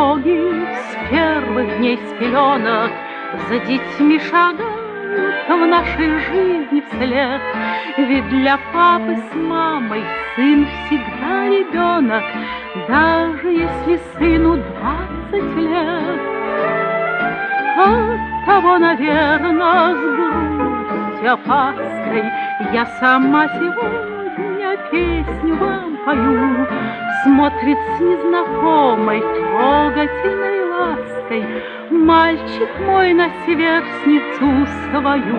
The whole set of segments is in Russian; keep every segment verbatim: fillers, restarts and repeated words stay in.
ноги с первых дней с пеленок за детьми шагают в нашей жизни вслед. Ведь для папы с мамой сын всегда ребенок, даже если сыну двадцать лет. Оттого, наверно, с грустью опаской я сама сегодня песню вам пою. Смотрит с незнакомой трогательной лаской мальчик мой на сверстницу свою.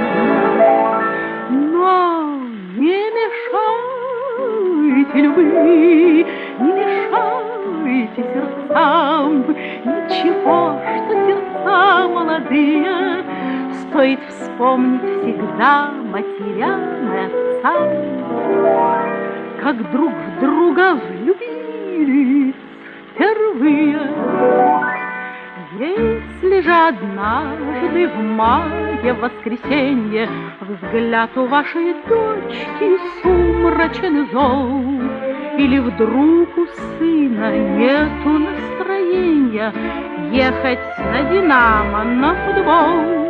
Но не мешайте любви, не мешайте сердцам, ничего, что сердца молодые стоит вспомнить всегда матерям и отцам. Как друг в друга влюбились впервые. Если же однажды в мае, в воскресенье, взгляд у вашей дочки сумрачен и зол, или вдруг у сына нету настроения ехать на «Динамо» на футбол,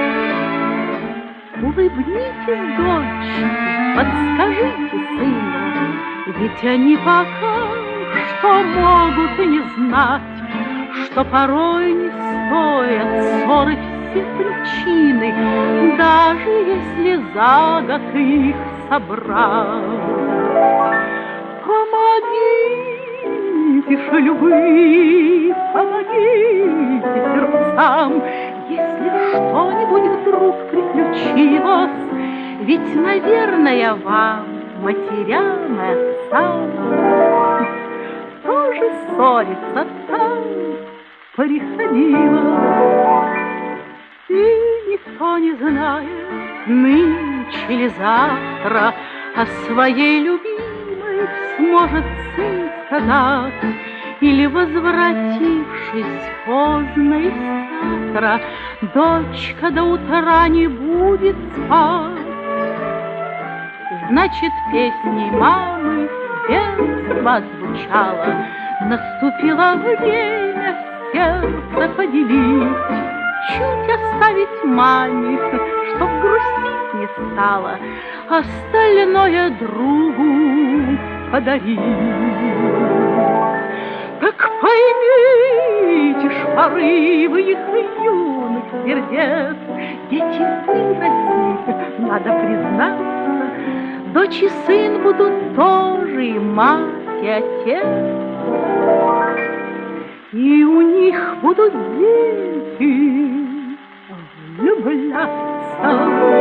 улыбнитесь дочке, подскажите сыну, ведь они пока что могут и не знать, что порой не стоят ссоры все причины, даже если за год их собрать. Помогите же любви, помогите сердцам, если что-нибудь вдруг приключилось, ведь, наверное, вам, матерям и отцам, тоже ссориться там приходилось. И никто не знает, нынче или завтра, о своей любимой сможет сын сказать, или, возвратившись поздно из театра, дочка до утра не будет спать. Значит, песней мамы детства звучало, наступило время сердце поделить, чуть оставить маме, чтоб грустить не стало, остальное другу подарить. Так поймите ж порывы их юных сердец, дети выросли, надо признаться, дочь и сын будут тоже и мать, и отец, и у них будут дети влюбляться.